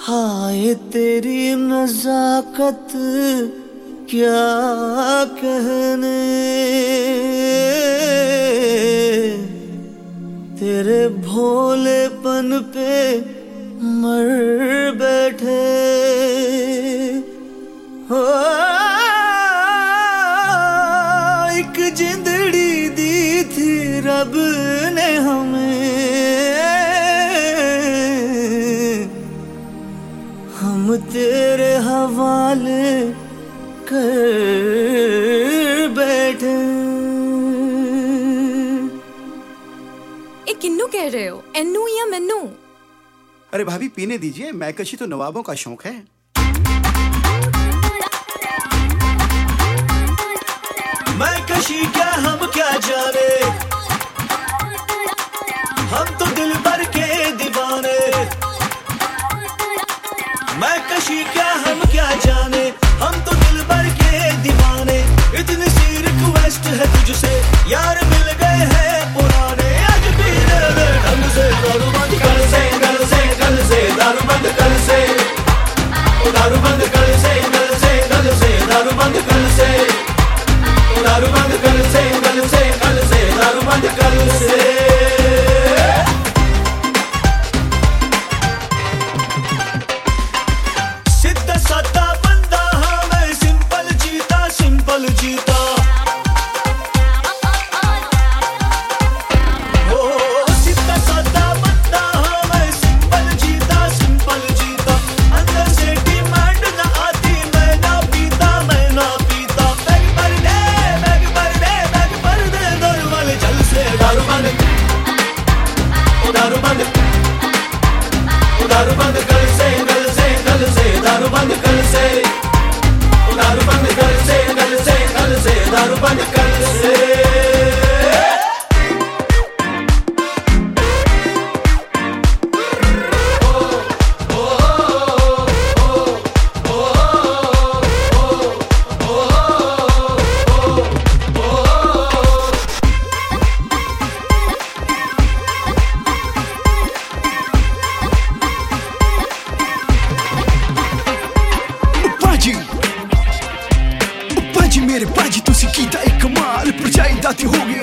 हाय तेरी नजाकत क्या कहने, तेरे भोलेपन पे मर बैठे हो। एक जिंदड़ी दी थी रब ने हमें, हम तेरे हवाले कर बैठे। ए किन्नू कह रहे हो, एन्नू या मैनू? अरे भाभी पीने दीजिए, मैकशी तो नवाबों का शौक है। मैकशी क्या हम क्या जाने, हम तो दिल भर के दीवाने। मैकशी क्या हम क्या जाने, हम तो दिल भर के दीवाने। इतनी सी रिक्वेस्ट है तुझसे यार, मिल गए हैं पुराने। आज भी ढंग से दारू बंद कर से, गल से गल से दारू बंद कर से, दारू बंद कर से गल से गल से दारू बंद कर से, दारू बंद कर से गल से गल से दारू बंद कर से। सीधा साधा बंदा हाँ मैं, सिंपल जीता सिंपल जीता। ओ सीधा साधा बंदा हाँ मैं, सिंपल जीता सिंपल जीता। अंदर से डिमांड ना आती, मैं ना पीता मैं ना पीता। बैग भर दे बैग भर दे बैग भर दे, दारू वाले जल से दारू बंद, ओ दारू बंद, ओ दारू बंद कर से गल से गल से दारू बंद कर से, ओ दारू बंद कर से गल से गल से दारू बंद कर से। पाजी मेरे पाजी तुसी कीता एक कमाल, परछाई दाती हो गई